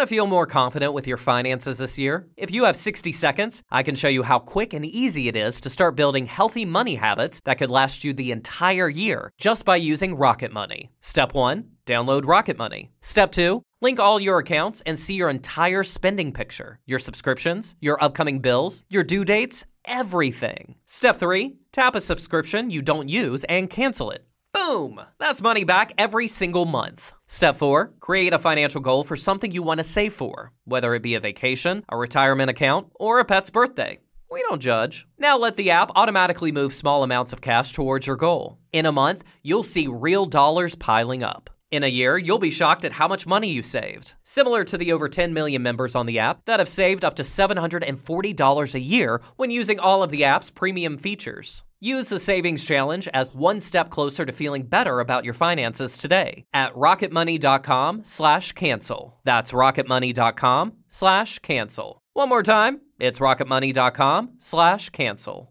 Want to feel more confident with your finances this year? If you have 60 seconds, I can show you how quick and easy it is to start building healthy money habits that could last you the entire year just by using Rocket Money. Step 1, download Rocket Money. Step 2, link all your accounts and see your entire spending picture, your subscriptions, your upcoming bills, your due dates, everything. Step 3, tap a subscription you don't use and cancel it. Boom! That's money back every single month. Step 4, create a financial goal for something you want to save for, whether it be a vacation, a retirement account, or a pet's birthday. We don't judge. Now let the app automatically move small amounts of cash towards your goal. In a month, you'll see real dollars piling up. In a year, you'll be shocked at how much money you saved. Similar to the over 10 million members on the app that have saved up to $740 a year when using all of the app's premium features. Use the Savings Challenge as one step closer to feeling better about your finances today at rocketmoney.com/cancel. That's rocketmoney.com/cancel. One more time, it's rocketmoney.com/cancel.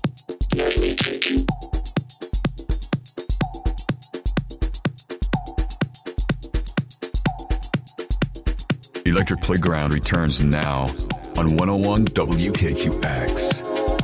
Electric Playground returns now on 101 WKQX.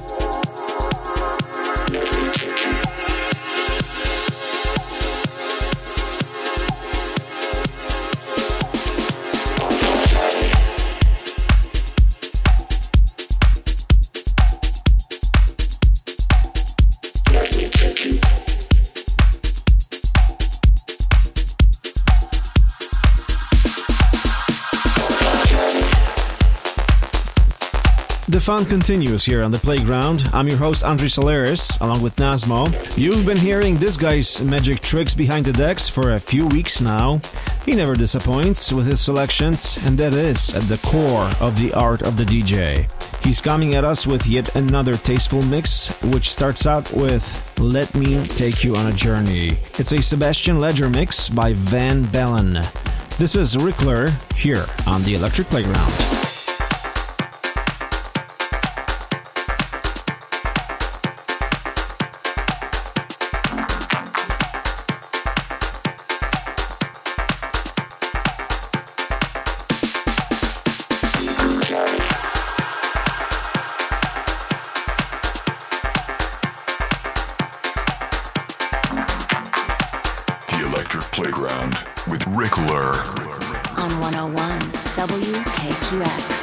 The fun continues here on the playground. I'm your host, Andres Solaris, along with Nazmo. You've been hearing this guy's magic tricks behind the decks for a few weeks now. He never disappoints with his selections, and that is at the core of the art of the DJ. He's coming at us with yet another tasteful mix, which starts out with Let Me Take You on a Journey. It's a Sebastian Ledger mix by Van Bellen. This is Rickler here on the Electric Playground. Playground with Rickler on 101 WKQX.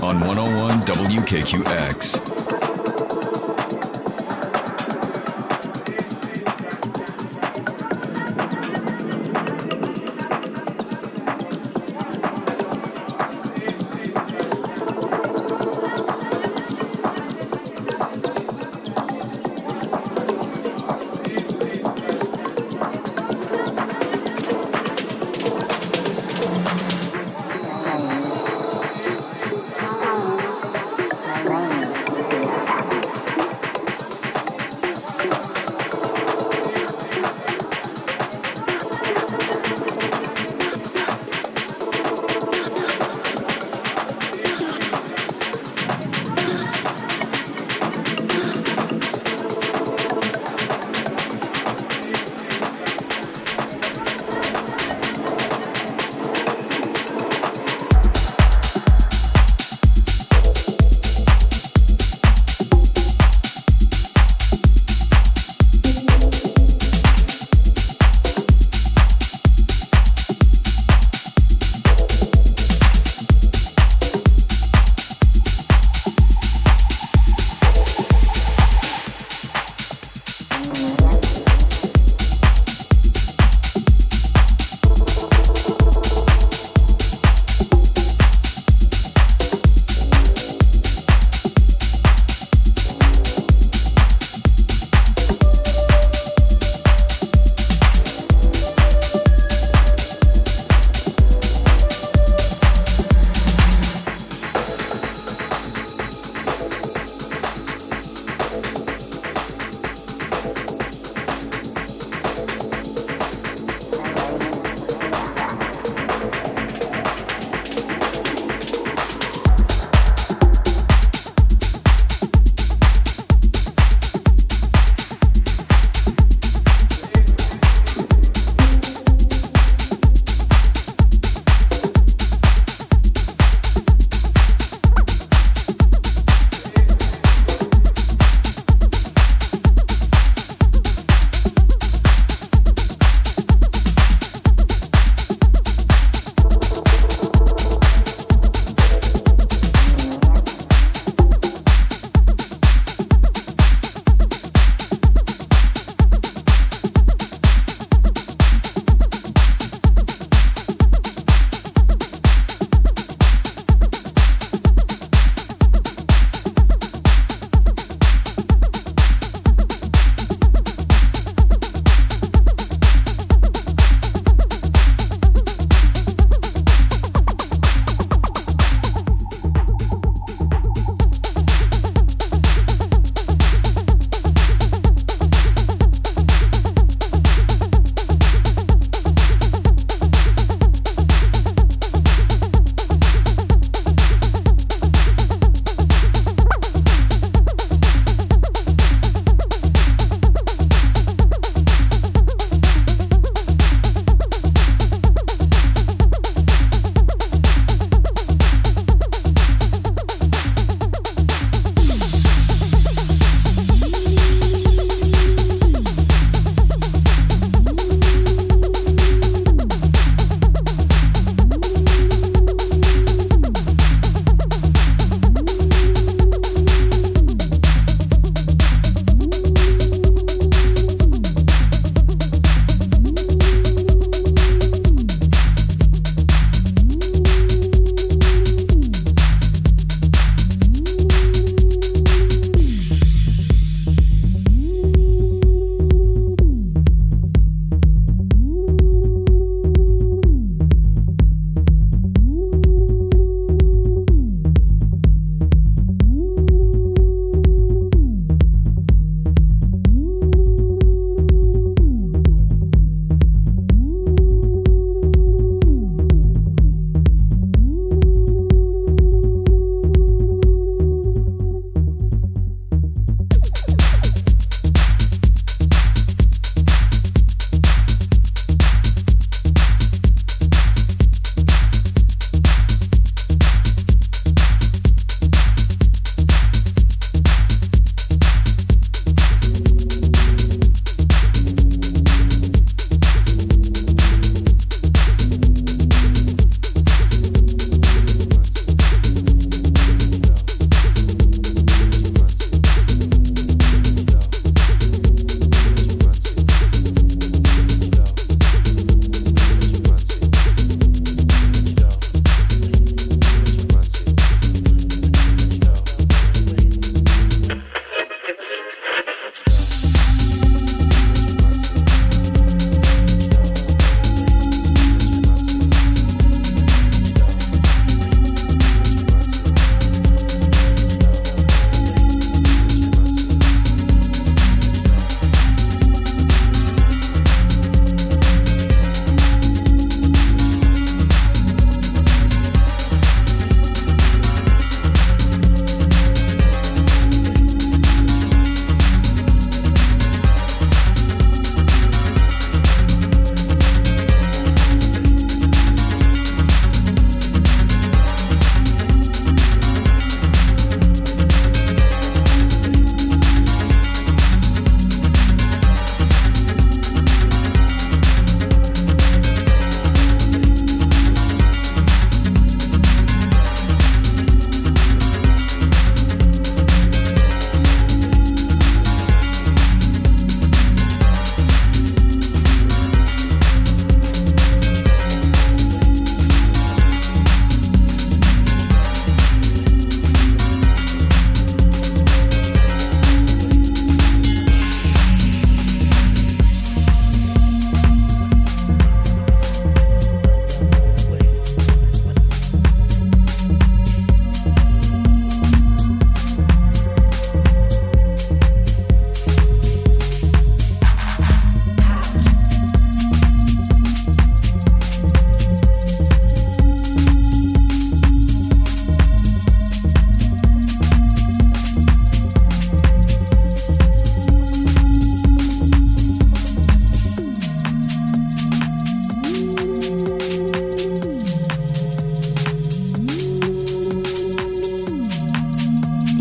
on 101 WKQX.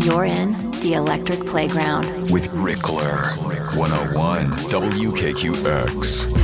You're in the Electric Playground. With Rickler. 101 WKQX.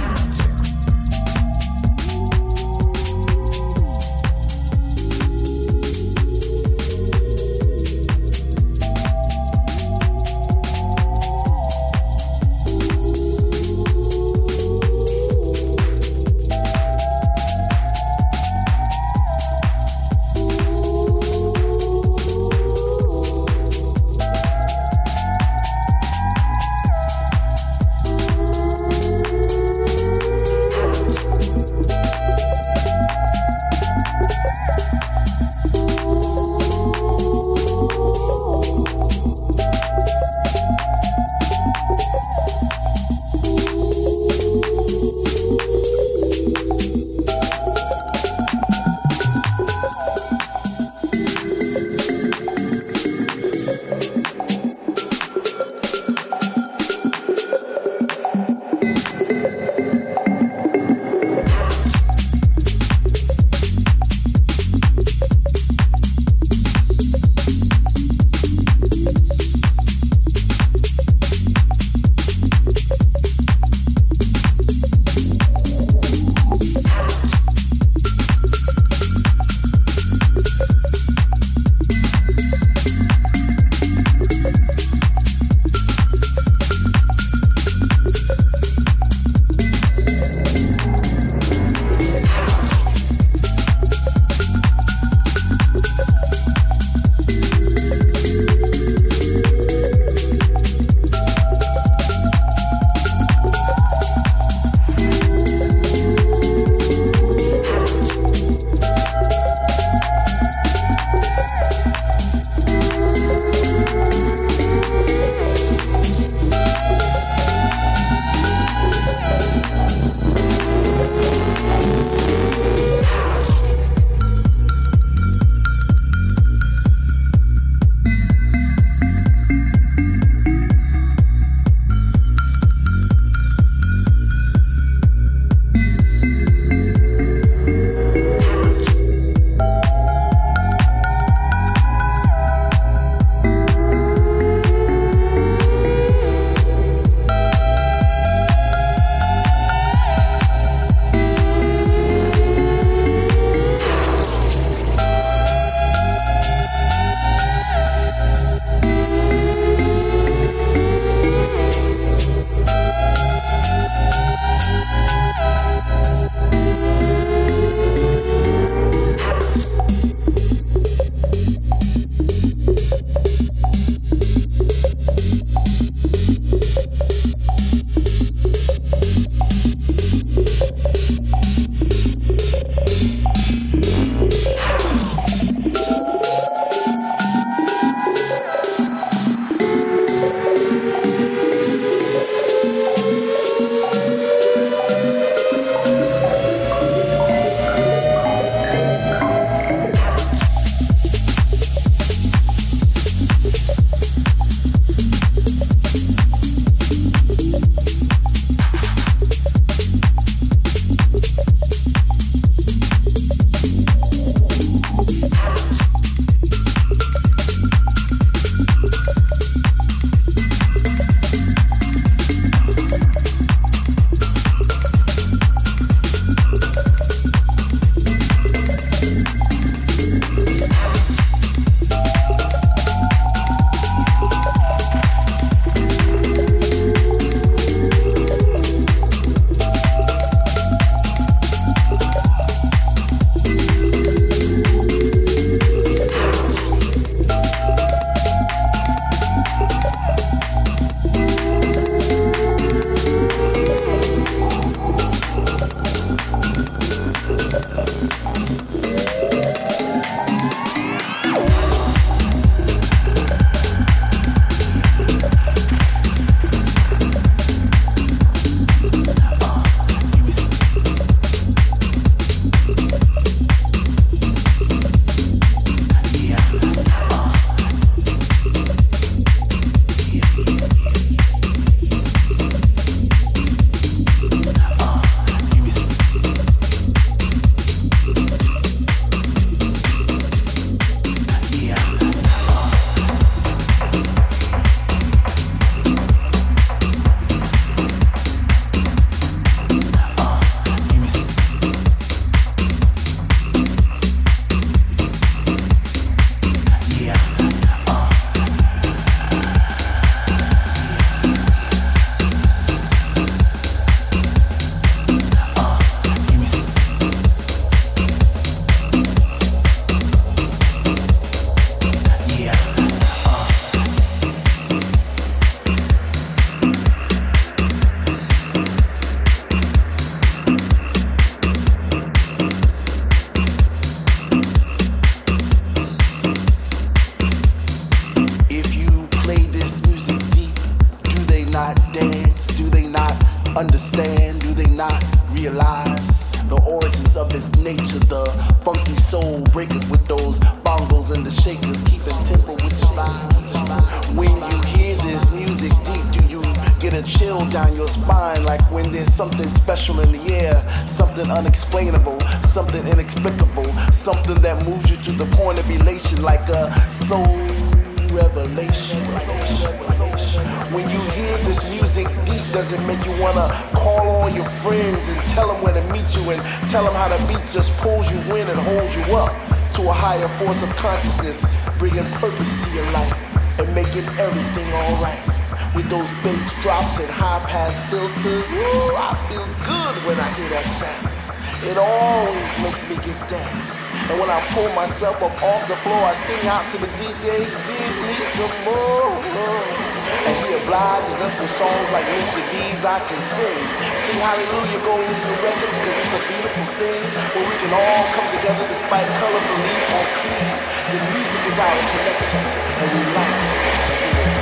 understand? Do they not realize the origins of this nature? The funky soul breakers with those bongos and the shakers, keeping tempo with the vibe. When you hear this music deep, do you get a chill down your spine? Like when there's something special in the air, something unexplainable, something inexplicable, something that moves you to the point of elation, like a soul revelation. When you hear this music deep, does it make you wanna call all your friends and tell them where to meet you, and tell them how the beat just pulls you in and holds you up to a higher force of consciousness, bringing purpose to your life and making everything alright? With those bass drops and high pass filters, ooh, I feel good when I hear that sound. It always makes me get down. And when I pull myself up off the floor, I sing out to the DJ, give me some more. And he obliges us with songs like Mr. D's I Can Sing. Sing Hallelujah, go into the record, because it's a beautiful thing where we can all come together despite color, belief, or creed. The music is our connection, and we like to hear it.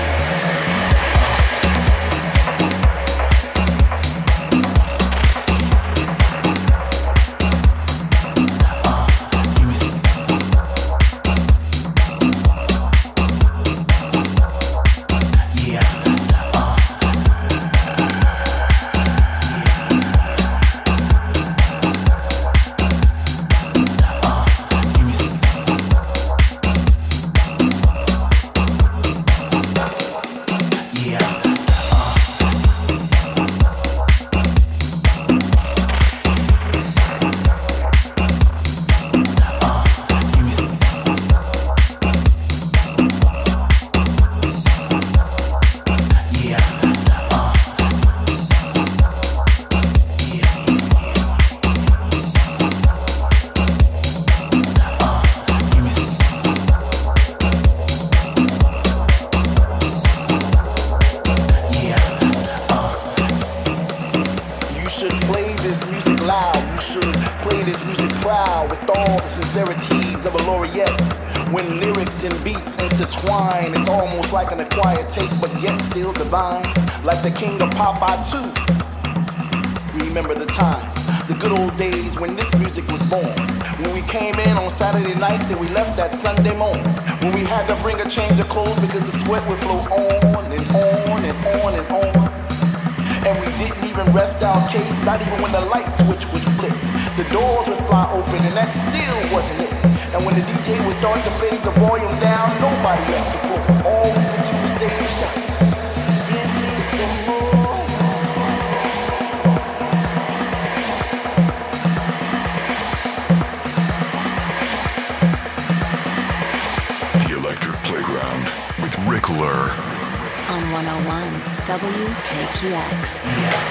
Like the king of pop, I too remember the time, the good old days when this music was born. When we came in on Saturday nights and we left that Sunday morning. When we had to bring a change of clothes because the sweat would flow on and on and on and on. And we didn't even rest our case, not even when the light switch was flipped. The doors would fly open and that still wasn't it. And when the DJ would start to fade the volume down, nobody left the floor. All we could do was stay in shock. On 101 WKQX.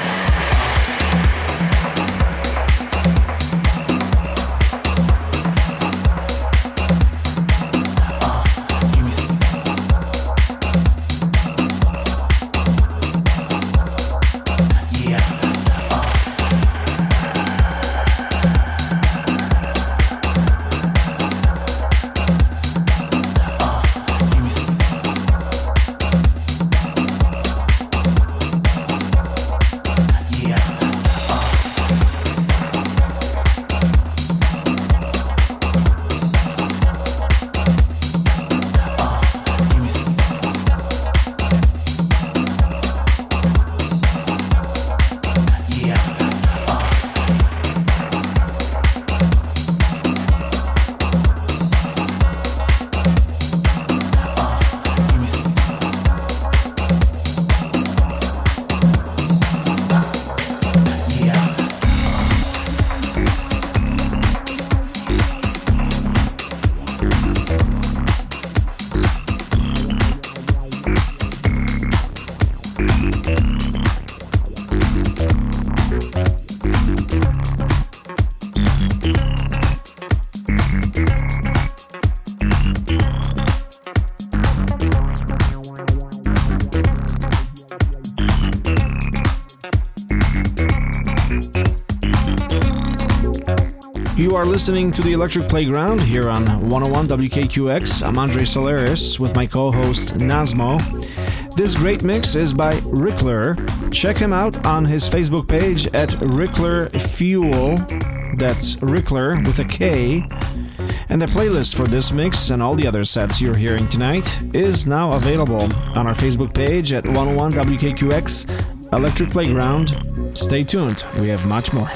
You are listening to the Electric Playground here on 101 WKQX. I'm Andre Solaris with my co-host Nazmo. This great mix is by Rickler. Check him out on his Facebook page at Rickler Fuel. That's Rickler with a K. And the playlist for this mix and all the other sets you're hearing tonight is now available on our Facebook page at 101 WKQX Electric Playground. Stay tuned, we have much more.